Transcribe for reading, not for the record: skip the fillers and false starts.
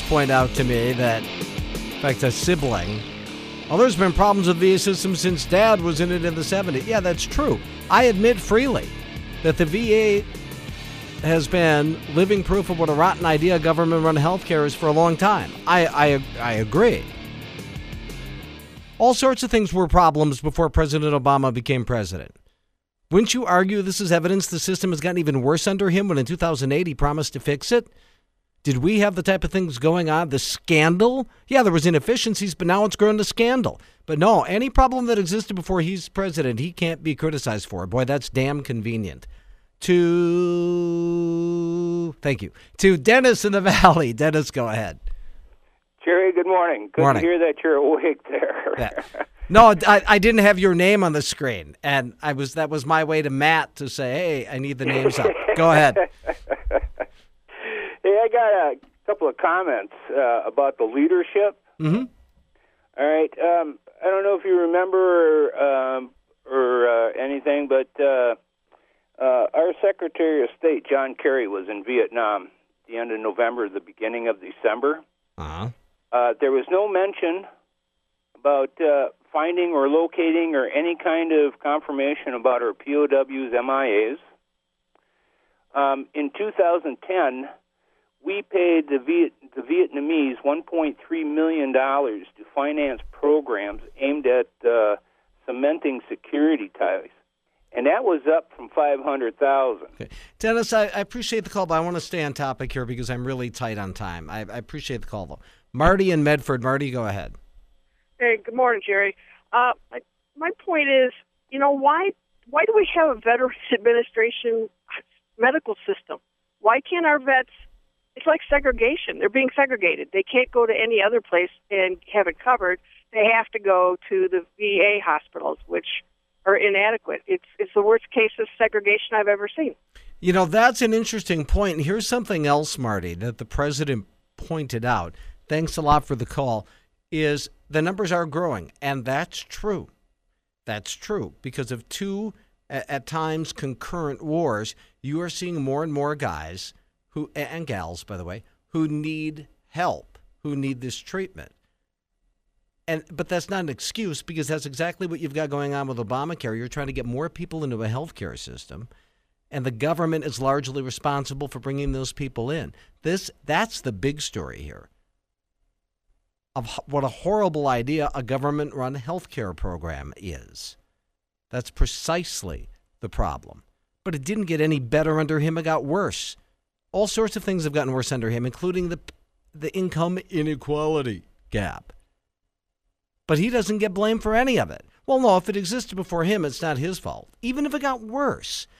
point out to me that, in fact, a sibling, well, there's been problems with the VA system since Dad was in it in the 70s. Yeah, that's true. I admit freely that the VA has been living proof of what a rotten idea government-run healthcare is for a long time. I agree. All sorts of things were problems before President Obama became president. Wouldn't you argue this is evidence the system has gotten even worse under him when in 2008 he promised to fix it? Did we have the type of things going on? The scandal? Yeah, there was inefficiencies, but now it's grown to scandal. But no, any problem that existed before he's president, he can't be criticized for. Boy, that's damn convenient. Thank you. To Dennis in the Valley. Dennis, go ahead. Jerry, good morning. Good Morning. to hear that you're awake there. Yeah. No, I didn't have your name on the screen, and that was my way to Matt to say, hey, I need the names up. Go ahead. Hey, I got a couple of comments about the leadership. Mm-hmm. All right. I don't know if you remember or anything, but our Secretary of State, John Kerry, was in Vietnam at the end of November, the beginning of December. Uh-huh. There was no mention about finding or locating or any kind of confirmation about our POWs, MIAs. In 2010, we paid the Vietnamese $1.3 million to finance programs aimed at cementing security ties. And that was up from $500,000. Okay. Dennis, I appreciate the call, but I want to stay on topic here because I'm really tight on time. I appreciate the call, though. Marty in Medford. Marty, go ahead. Hey, good morning, Jerry. My point is, why do we have a Veterans Administration medical system? Why can't our vets? It's like segregation. They're being segregated. They can't go to any other place and have it covered. They have to go to the VA hospitals, which are inadequate. It's the worst case of segregation I've ever seen. That's an interesting point. And here's something else, Marty, that the president pointed out. Thanks a lot for the call. Is the numbers are growing, and that's true. That's true because of two, at times, concurrent wars. You are seeing more and more guys who, and gals, by the way, who need help, who need this treatment. But that's not an excuse because that's exactly what you've got going on with Obamacare. You're trying to get more people into a healthcare system, and the government is largely responsible for bringing those people in. That's the big story here. Of what a horrible idea a government-run healthcare program is. That's precisely the problem. But it didn't get any better under him. It got worse. All sorts of things have gotten worse under him, including the income inequality gap. But he doesn't get blamed for any of it. Well, no, if it existed before him, it's not his fault. Even if it got worse.